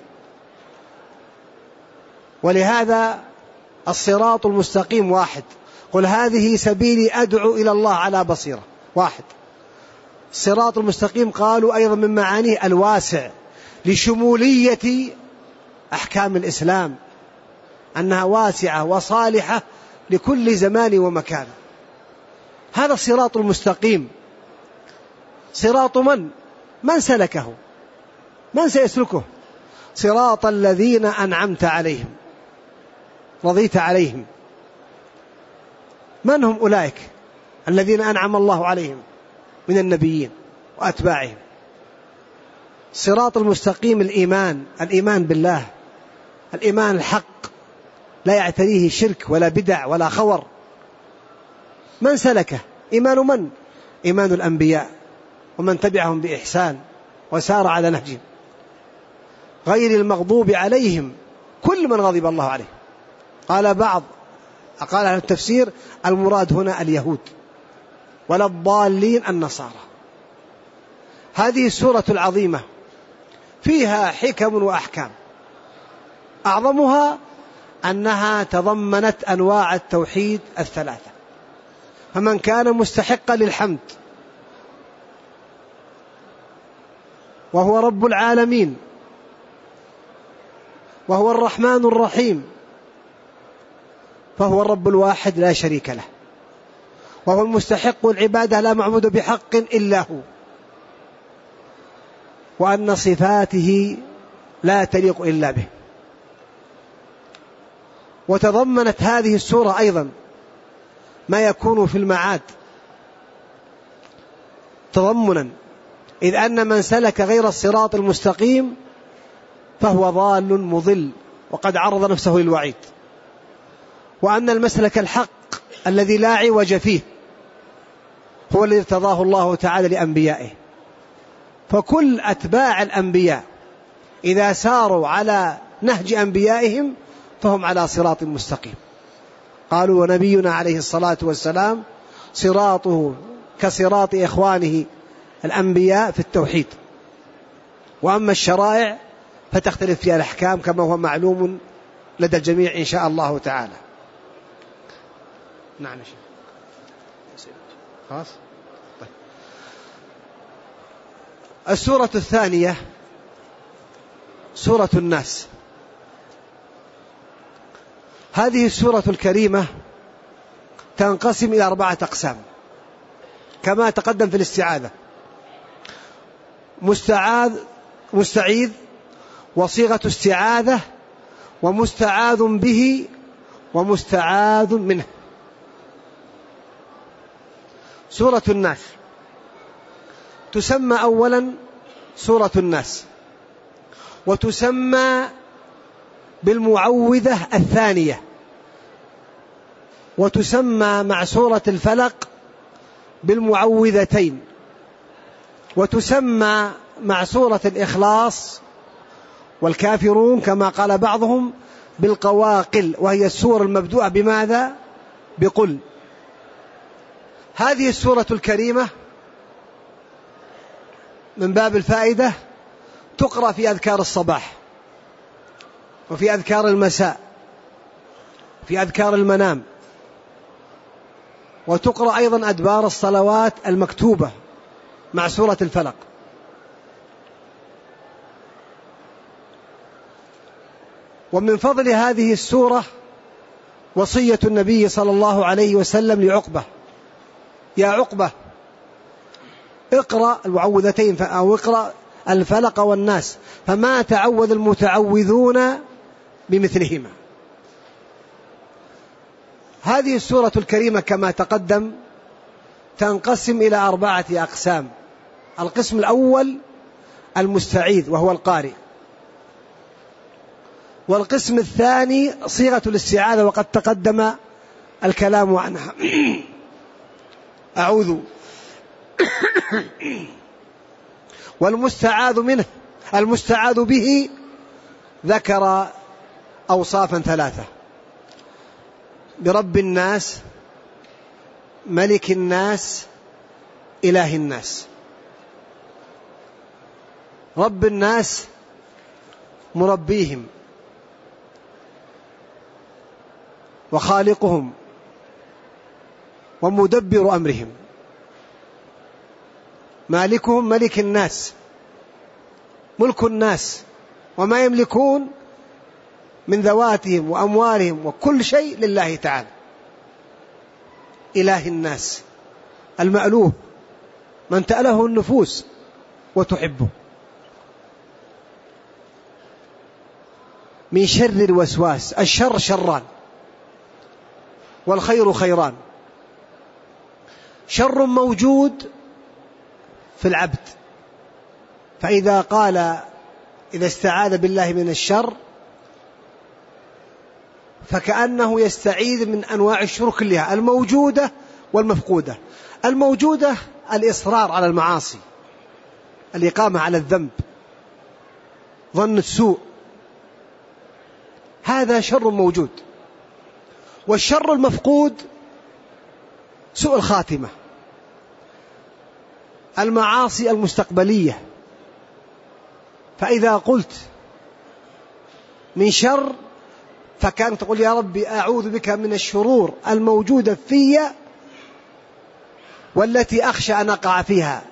ولهذا الصراط المستقيم واحد. قل هذه سبيلي أدعو إلى الله على بصيرة، واحد. الصراط المستقيم قالوا أيضا من معانيه الواسع لشمولية أحكام الإسلام، أنها واسعة وصالحة لكل زمان ومكان. هذا الصراط المستقيم صراط من سلكه، من سيسلكه؟ صراط الذين أنعمت عليهم رضيت عليهم. من هم أولئك الذين أنعم الله عليهم من النبيين وأتباعهم؟ صراط المستقيم الإيمان بالله، الإيمان الحق لا يعتريه شرك ولا بدع ولا خور. من سلكه؟ إيمان إيمان الأنبياء ومن تبعهم بإحسان وسار على نهجهم، غير المغضوب عليهم كل من غضب الله عليه. قال أهل التفسير المراد هنا اليهود، ولا الضالين النصارى. هذه السورة العظيمة فيها حكم وأحكام، أعظمها أنها تضمنت أنواع التوحيد الثلاثة. فمن كان مستحقا للحمد وهو رب العالمين وهو الرحمن الرحيم، فهو الرب الواحد لا شريك له، وهو المستحق العبادة لا معبود بحق إلا هو، وأن صفاته لا تليق إلا به. وتضمنت هذه السورة أيضا ما يكون في المعاد تضمنا، إذ أن من سلك غير الصراط المستقيم فهو ضال مضل وقد عرض نفسه للوعيد، وأن المسلك الحق الذي لا عوج فيه هو الذي ارتضاه الله تعالى لأنبيائه. فكل أتباع الأنبياء إذا ساروا على نهج أنبيائهم فهم على صراط مستقيم. قالوا ونبينا عليه الصلاة والسلام صراطه كصراط إخوانه الأنبياء في التوحيد، وأما الشرائع فتختلف فيها الأحكام كما هو معلوم لدى الجميع إن شاء الله تعالى. نعم يا شيخ. خلاص. طيب. السورة الثانية سورة الناس. هذه السورة الكريمة تنقسم إلى 4 أقسام كما تقدم في الاستعاذة: مستعيذ، وصيغة استعاذة، ومستعاذ به، ومستعاذ منه. سورة الناس تسمى أولا سورة الناس، وتسمى بالمعوذة الثانية، وتسمى مع سورة الفلق بالمعوذتين، وتسمى مع سورة الإخلاص والكافرون كما قال بعضهم بالقواقل، وهي السورة المبدوءة بماذا؟ بقل. هذه السورة الكريمة من باب الفائدة تقرأ في أذكار الصباح، وفي أذكار المساء، في أذكار المنام، وتقرأ أيضا أدبار الصلوات المكتوبة مع سورة الفلق. ومن فضل هذه السورة وصية النبي صلى الله عليه وسلم لعقبة: يا عقبة اقرأ المعوذتين أو اقرأ الفلق والناس، فما تعوذ المتعوذون بمثلهما. هذه السورة الكريمة كما تقدم تنقسم إلى 4 أقسام. القسم الأول المستعيذ وهو القارئ، والقسم الثاني صيغة الاستعاذة وقد تقدم الكلام عنها: أعوذ. والمستعاذ منه المستعاذ به ذكر أوصافا 3: برب الناس، ملك الناس، إله الناس. رب الناس مربيهم وخالقهم ومدبر أمرهم، مالكهم ملك الناس، ملك الناس، وما يملكون من ذواتهم وأموالهم وكل شيء لله تعالى، إله الناس المألوه من تأله النفوس وتحبه. من شر الوسواس، الشر شران والخير خيران. شر موجود في العبد، فإذا إذا استعاذ بالله من الشر فكأنه يستعيذ من أنواع الشرور كلها، الموجودة والمفقودة. الموجودة الإصرار على المعاصي، الإقامة على الذنب، ظن السوء، هذا شر موجود. والشر المفقود سوء الخاتمة، المعاصي المستقبلية. فإذا قلت من شر فكانت تقول يا ربي أعوذ بك من الشرور الموجودة في والتي أخشى أن أقع فيها،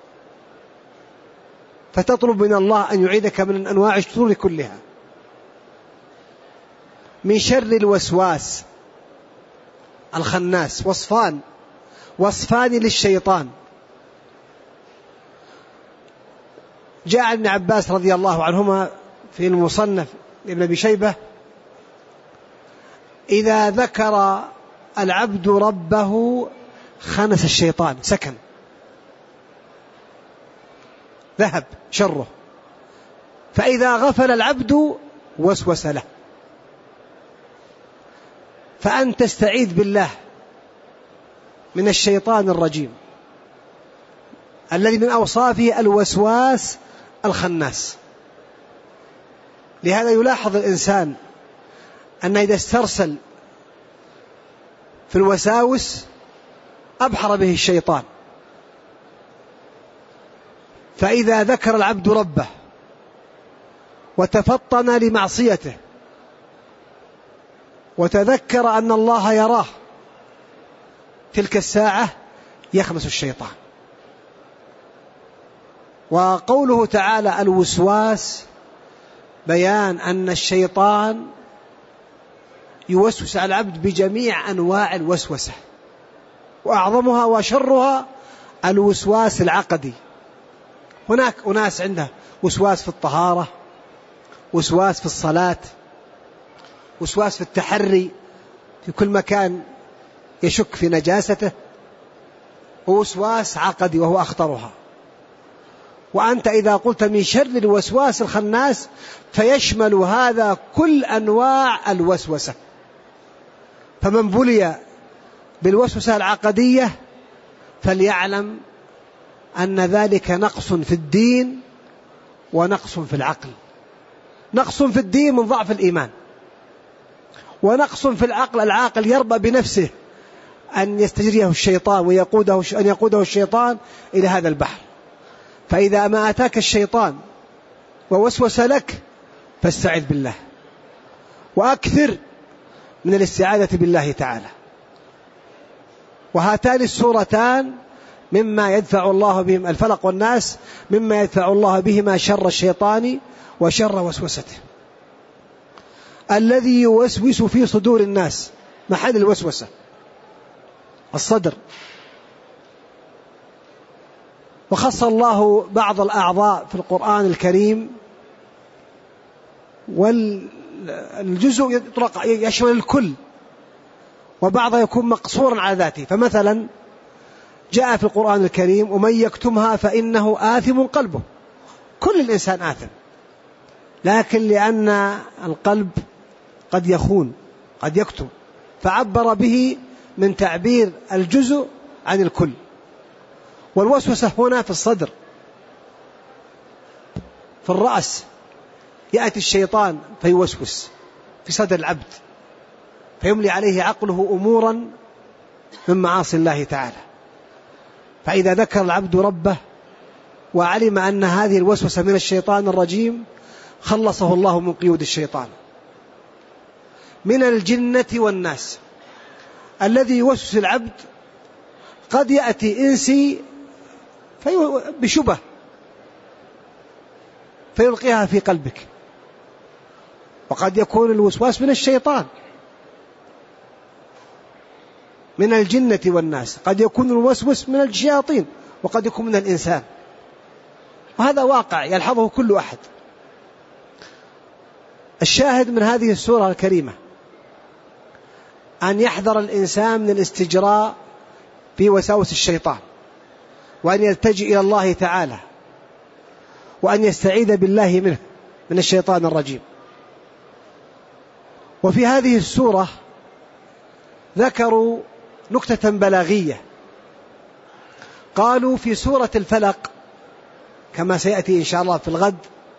فتطلب من الله أن يعيدك من أنواع الشرور كلها. من شر الوسواس الخناس، وصفان للشيطان. جاء ابن عباس رضي الله عنهما في المصنف ابن أبي شيبة: إذا ذكر العبد ربه خنس الشيطان، سكن، ذهب شره. فإذا غفل العبد وسوس له. فأن تستعيذ بالله من الشيطان الرجيم الذي من أوصافه الوسواس الخناس. لهذا يلاحظ الإنسان أن إذا استرسل في الوساوس أبحر به الشيطان. فإذا ذكر العبد ربه وتفطن لمعصيته وتذكر أن الله يراه، تلك الساعة يخمس الشيطان. وقوله تعالى الوسواس بيان أن الشيطان يوسوس على العبد بجميع أنواع الوسوسة، وأعظمها وشرها الوسواس العقدي. هناك أناس عنده وسواس في الطهارة، وسواس في الصلاة، وسواس في التحري في كل مكان يشك في نجاسته، ووسواس عقدي وهو أخطرها. وأنت إذا قلت من شر الوسواس الخناس فيشمل هذا كل أنواع الوسوسة. فمن بلي بالوسوسة العقدية فليعلم أن ذلك نقص في الدين ونقص في العقل. نقص في الدين من ضعف الإيمان، ونقص في العقل، العاقل يربى بنفسه أن يستجريه الشيطان أن يقوده الشيطان إلى هذا البحر. فإذا ما أتاك الشيطان ووسوس لك فاستعذ بالله، وأكثر من الاستعاذة بالله تعالى. وهاتان السورتان مما يدفع الله بهم الفلق والناس، مما يدفع الله بهما شر الشيطان وشر وسوسته. الذي يوسوس في صدور الناس، محل الوسوسة الصدر. وخص الله بعض الأعضاء في القرآن الكريم، والجزء يطلق يشمل الكل، وبعضها يكون مقصورا على ذاته. فمثلا جاء في القرآن الكريم ومن يكتمها فإنه آثم قلبه. كل الإنسان آثم، لكن لأن القلب قد يخون قد يكتم، فعبر به من تعبير الجزء عن الكل. والوسوسة هنا في الصدر، في الرأس، يأتي الشيطان فيوسوس في صدر العبد فيملي عليه عقله أمورا من معاصي الله تعالى. فإذا ذكر العبد ربه وعلم أن هذه الوسوسة من الشيطان الرجيم خلصه الله من قيود الشيطان. من الجنة والناس الذي يوسوس العبد قد يأتي إنسي بشبه فيلقيها في قلبك، وقد يكون الوسواس من الشيطان. من الجنة والناس قد يكون الوسوس من الشياطين، وقد يكون من الإنسان، وهذا واقع يلحظه كل أحد. الشاهد من هذه السورة الكريمة أن يحذر الإنسان من الاستجراء في وساوس الشيطان، وأن يلتجئ إلى الله تعالى، وأن يستعيذ بالله منه من الشيطان الرجيم. وفي هذه السورة ذكروا نكتة بلاغية، قالوا في سورة الفلق كما سيأتي إن شاء الله في الغد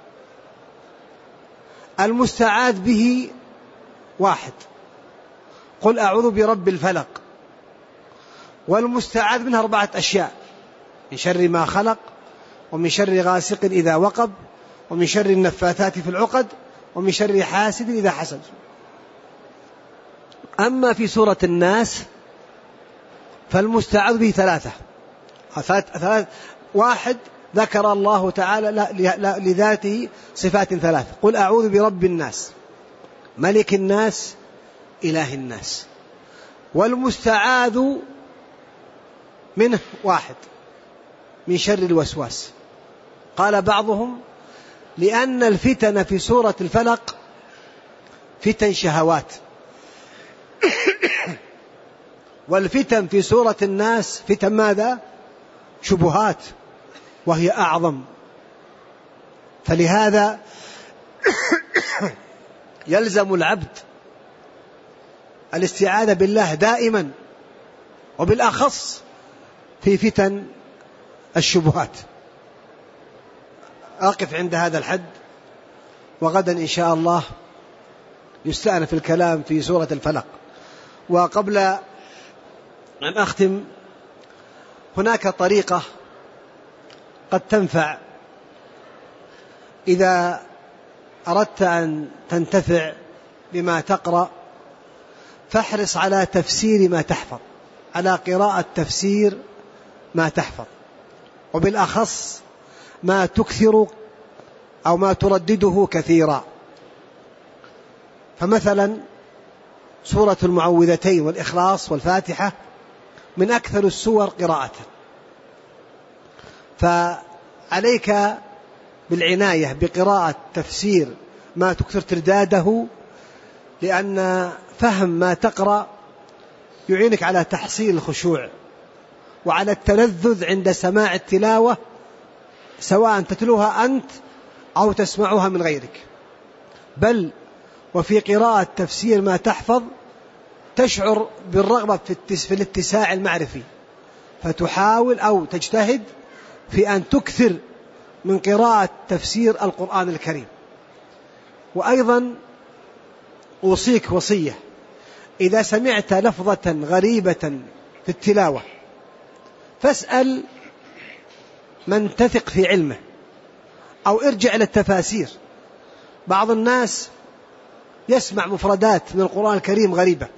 المستعاذ به واحد، قل أعوذ برب الفلق، والمستعاذ منها 4 أشياء: من شر ما خلق، ومن شر غاسق إذا وقب، ومن شر النفاثات في العقد، ومن شر حاسد إذا حسد. أما في سورة الناس فالمستعاذ به 3. واحد ذكر الله تعالى لذاته صفات 3: قل أعوذ برب الناس، ملك الناس، إله الناس. والمستعاذ منه 1 من شر الوسواس. قال بعضهم لأن الفتن في سورة الفلق فتن شهوات، والفتن في سورة الناس فتن ماذا؟ شبهات، وهي أعظم. فلهذا يلزم العبد الاستعاذة بالله دائما، وبالأخص في فتن الشبهات. أقف عند هذا الحد، وغدا إن شاء الله يستأنف الكلام في سورة الفلق. وقبل أن أختم، هناك طريقة قد تنفع إذا أردت أن تنتفع بما تقرأ، فاحرص على تفسير ما تحفظ، على قراءة تفسير ما تحفظ، وبالأخص ما تكثر أو ما تردده كثيرا. فمثلا سورة المعوذتين والإخلاص والفاتحة من أكثر السور قراءة، فعليك بالعناية بقراءة تفسير ما تكثر ترداده، لأن فهم ما تقرأ يعينك على تحصيل الخشوع وعلى التلذذ عند سماع التلاوة، سواء تتلوها أنت أو تسمعها من غيرك. بل وفي قراءة تفسير ما تحفظ تشعر بالرغبة في الاتساع المعرفي، فتحاول أو تجتهد في أن تكثر من قراءة تفسير القرآن الكريم. وأيضا أوصيك وصية: إذا سمعت لفظة غريبة في التلاوة فاسأل من تثق في علمه، أو ارجع إلى التفاسير. بعض الناس يسمع مفردات من القرآن الكريم غريبة،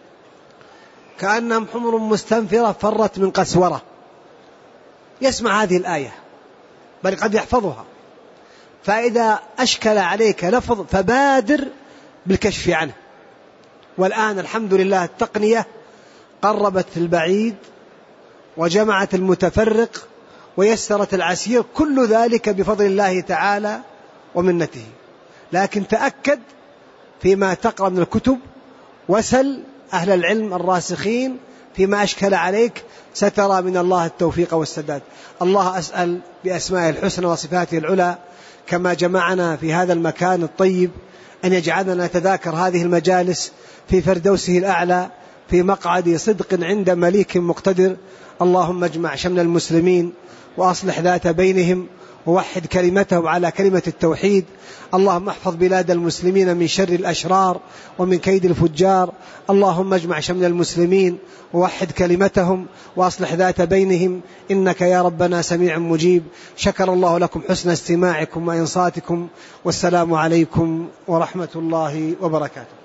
كأنهم حمر مستنفرة فرت من قسورة، يسمع هذه الآية بل قد يحفظها، فإذا أشكل عليك لفظ فبادر بالكشف عنه. والآن الحمد لله التقنية قربت البعيد وجمعت المتفرق ويسرت العسير، كل ذلك بفضل الله تعالى ومنته. لكن تأكد فيما تقرأ من الكتب، وسل أهل العلم الراسخين فيما أشكل عليك، سترى من الله التوفيق والسداد. الله أسأل بأسمائه الحسنى وصفاته العلى كما جمعنا في هذا المكان الطيب أن يجعلنا نتذاكر هذه المجالس في فردوسه الأعلى في مقعد صدق عند مليك مقتدر. اللهم اجمع شمل المسلمين وأصلح ذات بينهم، ووحد كلمتهم على كلمة التوحيد. اللهم احفظ بلاد المسلمين من شر الأشرار ومن كيد الفجار. اللهم اجمع شمل المسلمين ووحد كلمتهم وأصلح ذات بينهم، إنك يا ربنا سميع مجيب. شكر الله لكم حسن استماعكم وإنصاتكم، والسلام عليكم ورحمة الله وبركاته.